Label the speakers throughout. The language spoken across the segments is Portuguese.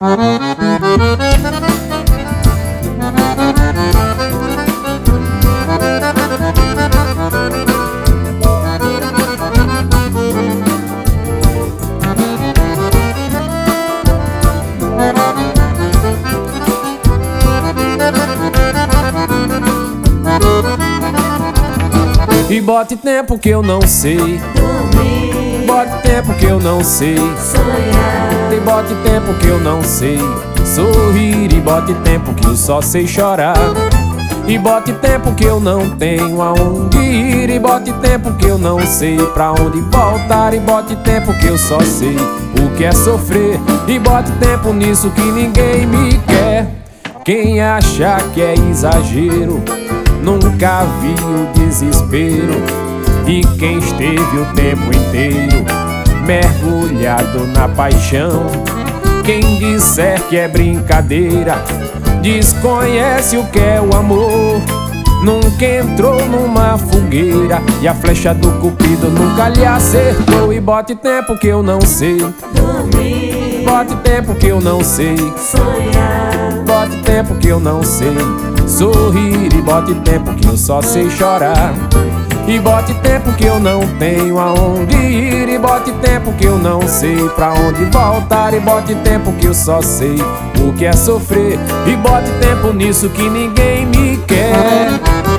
Speaker 1: E bote tempo que eu não sei
Speaker 2: dormir,
Speaker 1: bote tempo que eu não sei
Speaker 2: sonhar,
Speaker 1: e bote tempo que eu não sei sorrir, e bote tempo que eu só sei chorar, e bote tempo que eu não tenho aonde ir, e bote tempo que eu não sei pra onde voltar, e bote tempo que eu só sei o que é sofrer, e bote tempo nisso que ninguém me quer. Quem acha que é exagero nunca viu o desespero, e quem esteve o tempo inteiro mergulhado na paixão, quem disser que é brincadeira desconhece o que é o amor. Nunca entrou numa fogueira e a flecha do cupido nunca lhe acertou. E bote tempo que eu não sei
Speaker 2: dormir,
Speaker 1: bote tempo que eu não sei
Speaker 2: sonhar,
Speaker 1: bote tempo que eu não sei sorrir, e bote tempo que eu só sei chorar, e bote tempo que eu não tenho aonde ir, e bote tempo que eu não sei pra onde voltar, e bote tempo que eu só sei o que é sofrer, e bote tempo nisso que ninguém me quer.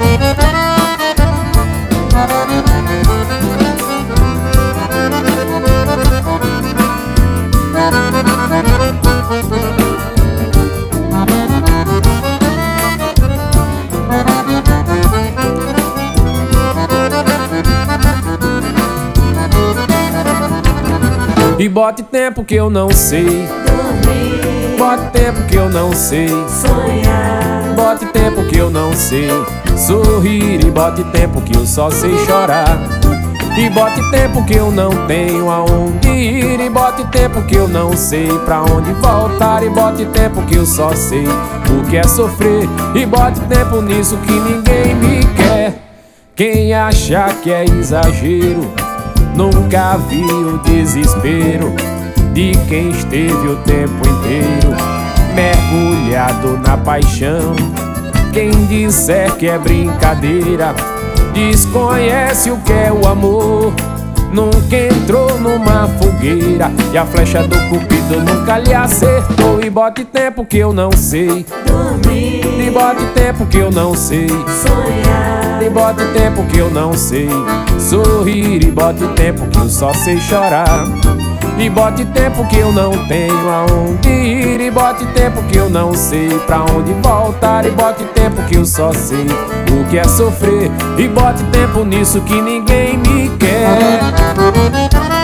Speaker 1: E bote tempo que eu não sei
Speaker 2: dormir,
Speaker 1: bote tempo que eu não sei
Speaker 2: sonhar,
Speaker 1: bote tempo que eu não sei sorrir, e bote tempo que eu só sei chorar, e bote tempo que eu não tenho aonde ir, e bote tempo que eu não sei pra onde voltar, e bote tempo que eu só sei o que é sofrer, e bote tempo nisso que ninguém me quer. Quem acha que é exagero nunca viu o desespero de quem esteve o tempo inteiro mergulhado na paixão, quem disser que é brincadeira desconhece o que é o amor. Nunca entrou numa fogueira e a flecha do cupido nunca lhe acertou. E bote tempo que eu não sei
Speaker 2: dormir,
Speaker 1: e bote tempo que eu não sei
Speaker 2: sonhar,
Speaker 1: e bote tempo que eu não sei sorrir, e bote tempo que eu só sei chorar, e bote tempo que eu não tenho aonde ir, e bote tempo que eu não sei pra onde voltar, e bote tempo que eu só sei o que é sofrer, e bote tempo nisso que ninguém me quer.